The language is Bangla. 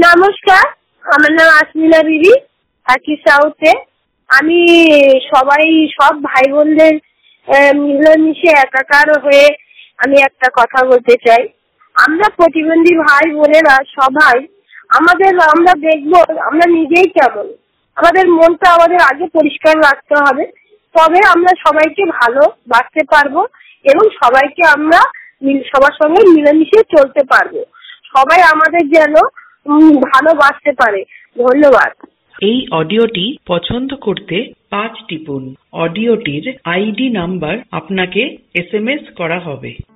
নমস্কার, আমার নাম আসমিনা বিবি, থাকি সাউথে। আমি সব ভাই বোনদের মিলেমিশে একাকার হয়ে আমি একটা কথা বলতে চাই। আমরা প্রতিবন্ধী ভাই বোনেরা সবাই আমরা দেখবো আমরা নিজেই কেমন, আমাদের মনটা আমাদের আগে পরিষ্কার রাখতে হবে, তবে আমরা সবাইকে ভালোবাসতে পারবো এবং সবাইকে আমরা সবার সঙ্গে মিলেমিশে চলতে পারবো। সবাই আমাদের যেন ভালোবাসতে পারে। ধন্যবাদ। এই অডিওটি পছন্দ করতে 5 টিপুন। অডিওটির আইডি নাম্বার আপনাকে SMS করা হবে।